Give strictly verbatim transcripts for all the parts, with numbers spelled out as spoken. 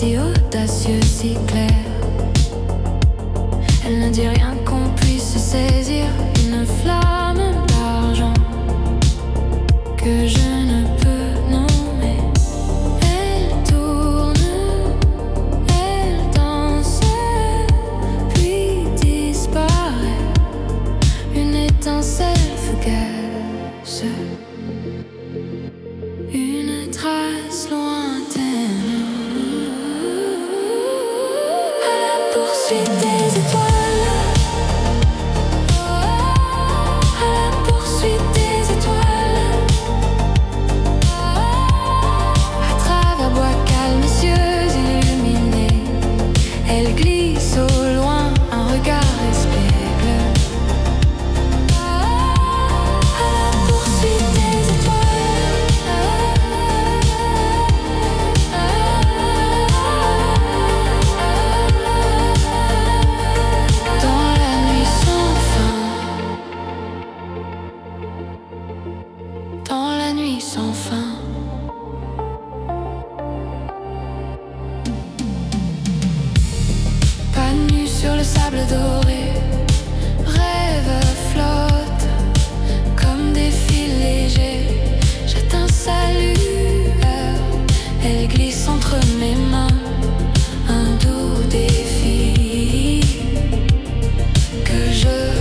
si audacieux, si clair. Elle ne dit rien qu'on puisse saisir, une flamme d'argent que je ne peux nommer. Elle tourne, elle danse, puis disparaît, une étincelle fugace, une trace lointaine à la poursuite des étoiles. Dans la nuit sans fin, pas nu sur le sable doré, rêve flotte comme des fils légers. J'atteins sa lueur, elle glisse entre mes mains, un doux défi que je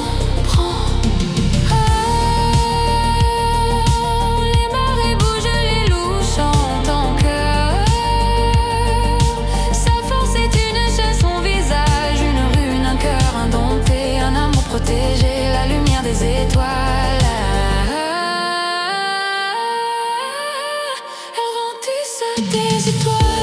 protéger la lumière des étoiles. Elle rend tout ça des étoiles.